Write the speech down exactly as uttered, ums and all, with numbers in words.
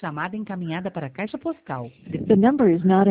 chamada encaminhada para a caixa postal. The number is not